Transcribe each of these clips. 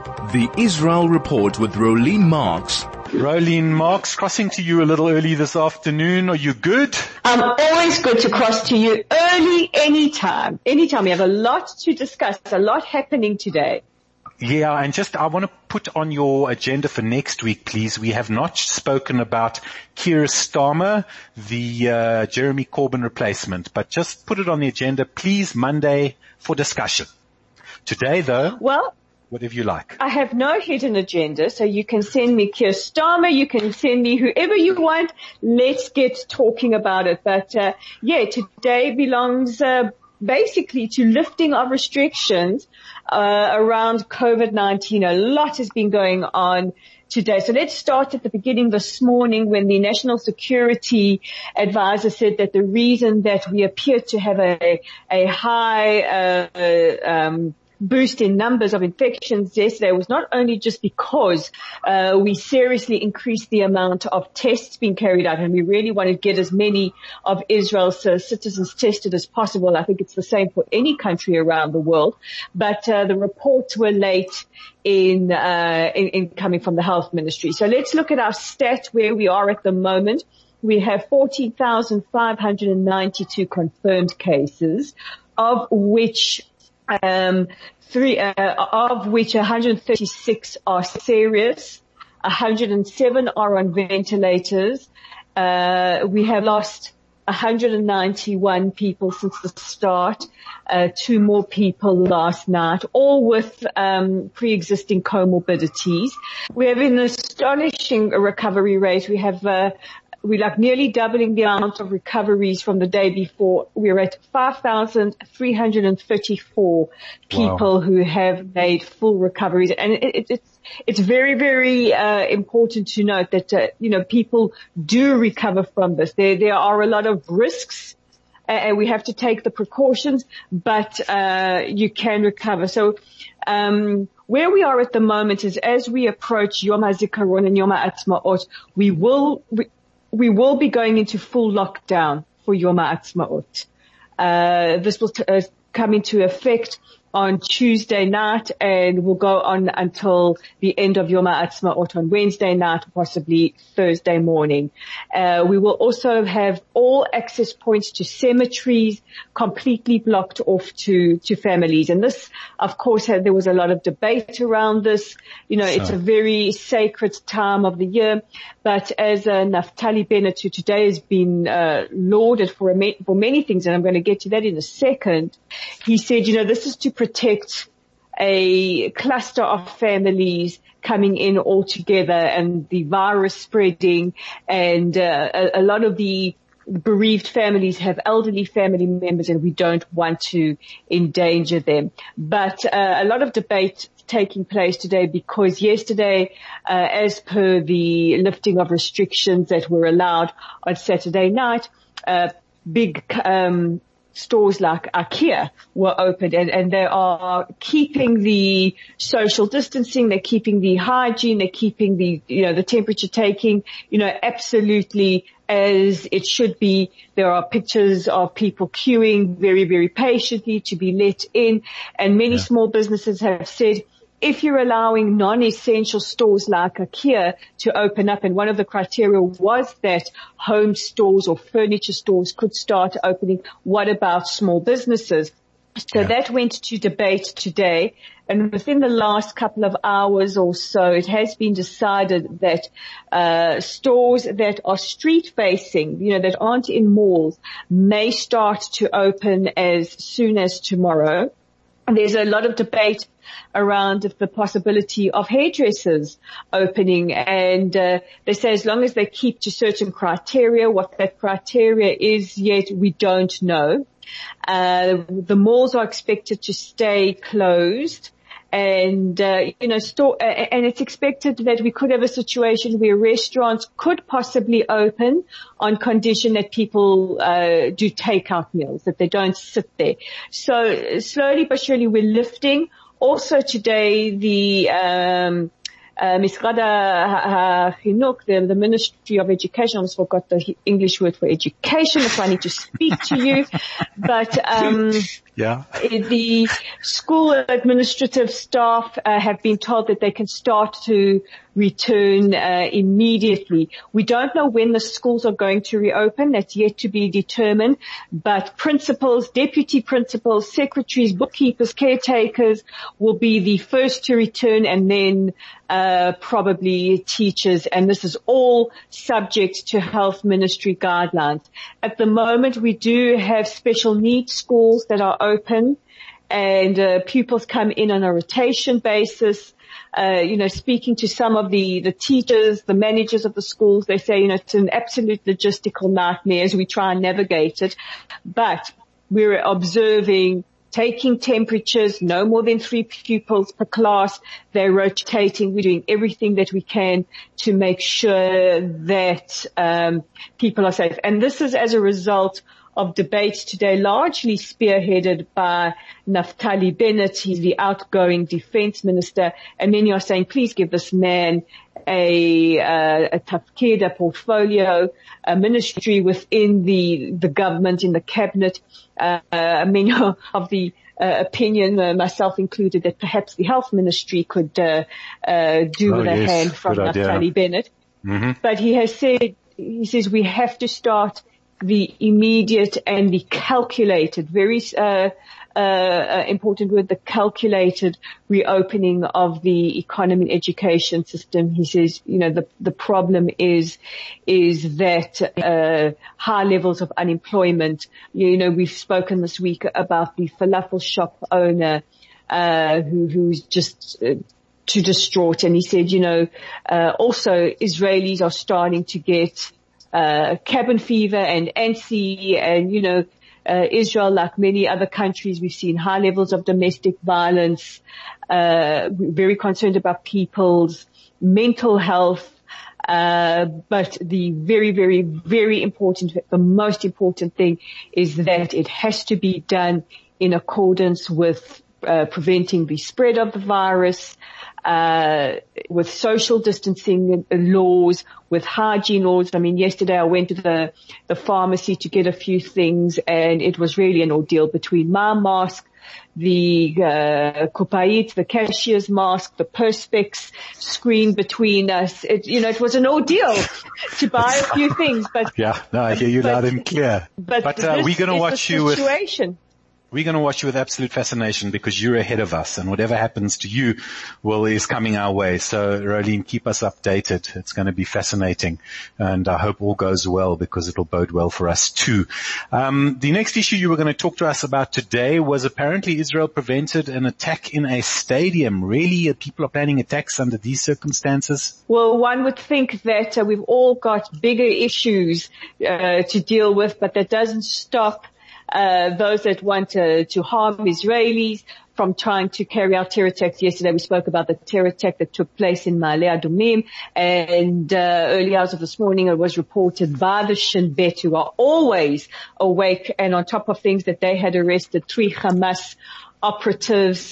The Israel Report with Rolene Marks. Rolene Marks, crossing to you a little early this afternoon. Are you good? I'm always good to cross to you early, anytime. Anytime. We have a lot to discuss, a lot happening today. Yeah, and I want to put on your agenda for next week, please. We have not spoken about Keir Starmer, the Jeremy Corbyn replacement, but just put it on the agenda, please, Monday for discussion. Today, though, whatever you like. I have no hidden agenda, so you can send me Keir Starmer, you can send me whoever you want. Let's get talking about it. But today belongs basically to lifting of restrictions around COVID-19. A lot has been going on today. So let's start at the beginning this morning when the National Security Advisor said that the reason that we appear to have a high boost in numbers of infections yesterday was not only just because we seriously increased the amount of tests being carried out, and we really want to get as many of Israel's citizens tested as possible. I think it's the same for any country around the world. But the reports were late in coming from the health ministry. So let's look at our stat where we are at the moment. We have 14,592 confirmed cases, of which 136 are serious, 107 are on ventilators. We have lost 191 people since the start, 2 more people last night, all with pre-existing comorbidities. We have an astonishing recovery rate. We're like nearly doubling the amount of recoveries from the day before. We're at 5,334 people who have made full recoveries. And it's very, very important to note that, people do recover from this. There are a lot of risks, and we have to take the precautions, but you can recover. So where we are at the moment is as we approach Yom HaZikaron and Yom HaAtzmaut, we will be going into full lockdown for Yom HaAtzmaut. This will come into effect on Tuesday night and will go on until the end of Yom HaAtzmaut on Wednesday night, possibly Thursday morning. We will also have all access points to cemeteries completely blocked off to families. And this, of course, there was a lot of debate around this. It's a very sacred time of the year. But as Naftali Bennett, who today has been lauded for many things, and I'm going to get to that in a second, he said, this is to protect a cluster of families coming in all together and the virus spreading, and a lot of the bereaved families have elderly family members, and we don't want to endanger them. But a lot of debate taking place today because yesterday, as per the lifting of restrictions that were allowed on Saturday night, big stores like IKEA were opened, and they are keeping the social distancing, they're keeping the hygiene, they're keeping the temperature taking, absolutely as it should be. There are pictures of people queuing very, very patiently to be let in, and many small businesses have said, if you're allowing non-essential stores like IKEA to open up, and one of the criteria was that home stores or furniture stores could start opening, what about small businesses? So that went to debate today, and within the last couple of hours or so, it has been decided that stores that are street-facing, that aren't in malls, may start to open as soon as tomorrow. And there's a lot of debate around the possibility of hairdressers opening, and they say as long as they keep to certain criteria, what that criteria is yet we don't know. The malls are expected to stay closed, and and it's expected that we could have a situation where restaurants could possibly open on condition that people do takeout meals, that they don't sit there. So slowly but surely we're lifting. Also today, the Misrad HaChinuch, the Ministry of Education, I almost forgot the English word for education if I need to speak to you, but Yeah. The school administrative staff have been told that they can start to return immediately. We don't know when the schools are going to reopen. That's yet to be determined. But principals, deputy principals, secretaries, bookkeepers, caretakers will be the first to return, and then probably teachers. And this is all subject to Health Ministry guidelines. At the moment, we do have special needs schools that are open, and pupils come in on a rotation basis. Speaking to some of the teachers, the managers of the schools, they say, it's an absolute logistical nightmare as we try and navigate it. But we're observing, taking temperatures, no more than 3 pupils per class. They're rotating. We're doing everything that we can to make sure that people are safe. And this is as a result of debates today, largely spearheaded by Naftali Bennett. He's the outgoing defense minister. And many are saying, please give this man a tafkid, a portfolio, a ministry within the government, in the cabinet. Many of the opinion, myself included, that perhaps the health ministry could do with a hand from Naftali Bennett. Mm-hmm. But he says we have to start the immediate and the calculated, very important word, the calculated reopening of the economy and education system. He says, the problem is that high levels of unemployment. We've spoken this week about the falafel shop owner who's just too distraught, and he said, also Israelis are starting to get cabin fever and antsy, and Israel, like many other countries, we've seen high levels of domestic violence. We're very concerned about people's mental health. But the very, very, very important, the most important thing is that it has to be done in accordance with preventing the spread of the virus, with social distancing laws, with hygiene laws. Yesterday I went to the pharmacy to get a few things, and it was really an ordeal between my mask, the kupayit, the cashier's mask, the perspex screen between us. It was an ordeal to buy a few things. But yeah, no, I hear you loud and clear. But we're going to watch you situation. We're going to watch you with absolute fascination, because you're ahead of us, and whatever happens to you is coming our way. So, Rolene, keep us updated. It's going to be fascinating, and I hope all goes well, because it'll bode well for us too. The next issue you were going to talk to us about today was apparently Israel prevented an attack in a stadium. Really? People are planning attacks under these circumstances? Well, one would think that we've all got bigger issues to deal with, but that doesn't stop those that want to harm Israelis from trying to carry out terror attacks. Yesterday we spoke about the terror attack that took place in Ma'ale Adumim, and early hours of this morning it was reported by the Shin Bet, who are always awake and on top of things, that they had arrested 3 Hamas operatives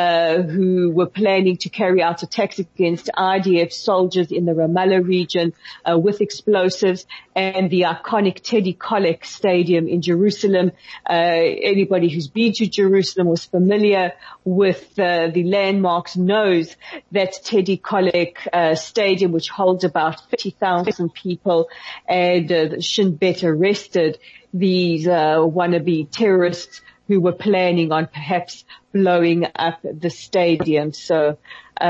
who were planning to carry out attacks against IDF soldiers in the Ramallah region with explosives, and the iconic Teddy Kollek Stadium in Jerusalem. Anybody who's been to Jerusalem, was familiar with the landmarks, knows that Teddy Kollek Stadium, which holds about 50,000 people, and Shin Bet arrested these wannabe terrorists who were planning on perhaps blowing up the stadium. So,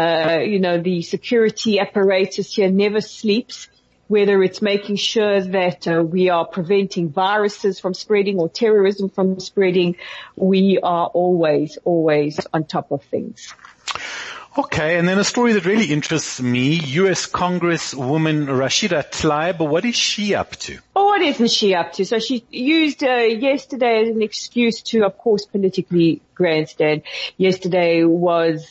the security apparatus here never sleeps, whether it's making sure that we are preventing viruses from spreading or terrorism from spreading. We are always on top of things. Okay, and then a story that really interests me, U.S. Congresswoman Rashida Tlaib. What is she up to? Oh, what isn't she up to? So she used yesterday as an excuse to, of course, politically grandstand. Yesterday was,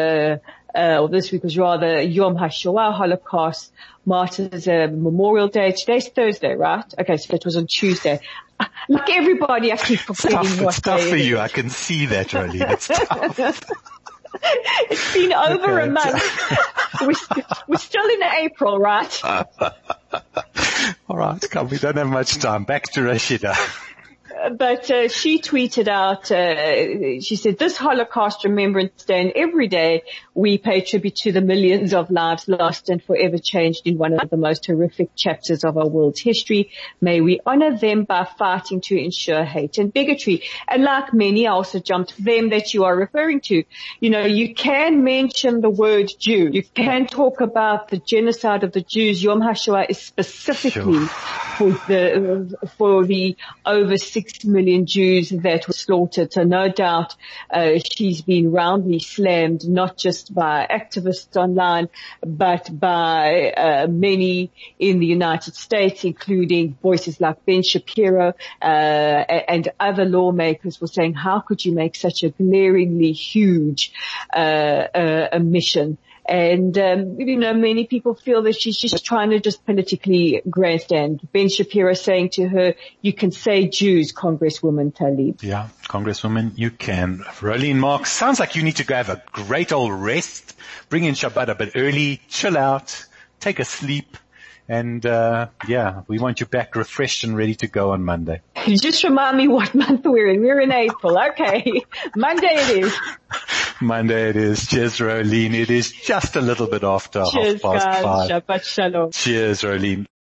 this week was rather Yom HaShoah, Holocaust Martyrs Memorial Day. Today's Thursday, right? Okay, so it was on Tuesday. Like everybody, I keep forgetting it's tough for you. I can see that, Rolene. It's tough. It's been over a month. We're still in April, right? All right, come. We don't have much time. Back to Rashida. she tweeted out, she said, this Holocaust Remembrance Day, and every day we pay tribute to the millions of lives lost and forever changed in one of the most horrific chapters of our world's history. May we honor them by fighting to ensure hate and bigotry. And like many, I also jumped them that you are referring to. You know, you can mention the word Jew. You can talk about the genocide of the Jews. Yom HaShoah is specifically for the over 6 million Jews that were slaughtered. So no doubt, she's been roundly slammed, not just by activists online, but by, many in the United States, including voices like Ben Shapiro, and other lawmakers were saying, how could you make such a glaringly huge, omission? And, many people feel that she's just trying to just politically grandstand. Ben Shapiro saying to her, you can say Jews, Congresswoman Tlaib. Yeah, Congresswoman, you can. Rolene Marks, sounds like you need to go have a great old rest. Bring in Shabbat a bit early, chill out, take a sleep. And, we want you back refreshed and ready to go on Monday. Just remind me what month we're in. We're in April. Okay. Monday it is. Monday it is. Cheers, Rolene. It is just a little bit after 5:30. Cheers, guys. Shabbat shalom. Cheers, Rolene.